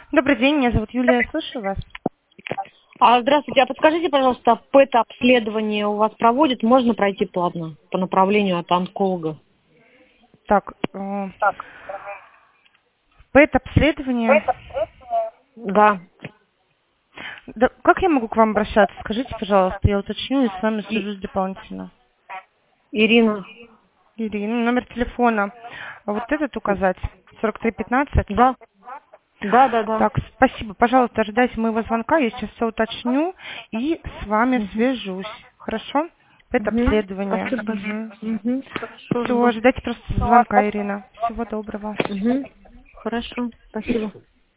Добрый день, меня зовут Юлия, я слушаю вас. Здравствуйте, а подскажите, пожалуйста, ПЭТ-обследование у вас проводят? Можно пройти платно по направлению от онколога? Так, ПЭТ-обследование. Да. Да, как я могу к вам обращаться? Скажите, пожалуйста, я уточню и с вами свяжусь дополнительно. Ирина. Ирина, номер телефона. Вот этот указать, 4315. Да. Да. Так, спасибо. Пожалуйста, ожидайте моего звонка, я сейчас все уточню и с вами свяжусь. Хорошо? ПЭТ-обследование. Спасибо большое. Хорошо, Все, жду. ожидайте просто звонка, Ирина. Всего доброго. Хорошо, спасибо.